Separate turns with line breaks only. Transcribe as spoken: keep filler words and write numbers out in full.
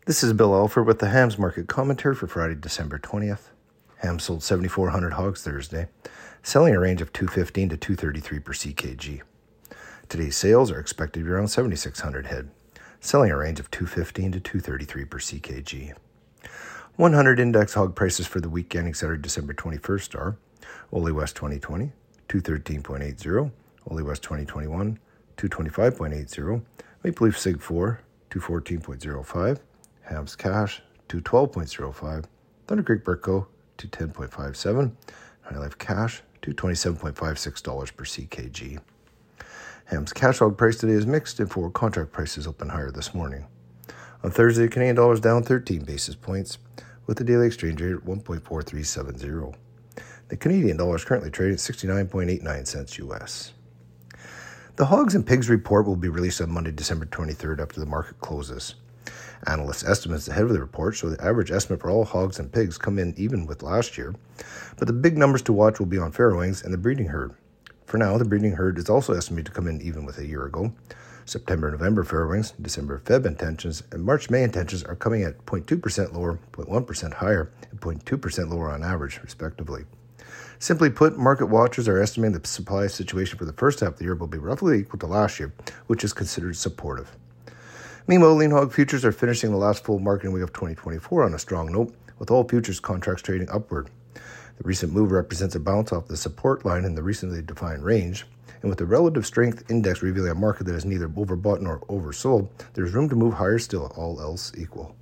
This is Bill Alford with the Hams Market Commentary for Friday, December twentieth. Hams sold seventy-four hundred hogs Thursday, selling a range of two fifteen to two thirty-three per C K G. Today's sales are expected to be around seventy-six hundred head, selling a range of two fifteen to two thirty-three per C K G. one hundred index hog prices for the week ending Saturday, December twenty-first are Ole West twenty twenty, two thirteen point eight zero, Ole West twenty twenty-one, two twenty-five point eight zero, Maple Leaf Sig four, two fourteen point zero five, Hams Cash, two twelve point zero five, Thunder Creek Brickco, two ten point five seven, High Life Cash, two twenty-seven point five six dollars per C K G. Hams Cash hog price today is mixed and forward contract prices open higher this morning. On Thursday, Canadian dollar is down thirteen basis points with the daily exchange rate at one point four three seven zero. The Canadian dollar is currently trading at sixty-nine point eight nine cents U S. The Hogs and Pigs report will be released on Monday, December twenty-third after the market closes. Analyst estimates ahead of the report show the average estimate for all hogs and pigs come in even with last year, but the big numbers to watch will be on farrowings and the breeding herd. For now, the breeding herd is also estimated to come in even with a year ago. September-November farrowings, December-Feb intentions, and March-May intentions are coming at zero point two percent lower, zero point one percent higher, and zero point two percent lower on average, respectively. Simply put, market watchers are estimating the supply situation for the first half of the year will be roughly equal to last year, which is considered supportive. Meanwhile, lean hog futures are finishing the last full marketing week of twenty twenty-four on a strong note, with all futures contracts trading upward. The recent move represents a bounce off the support line in the recently defined range, and with the relative strength index revealing a market that is neither overbought nor oversold, there is room to move higher still, all else equal.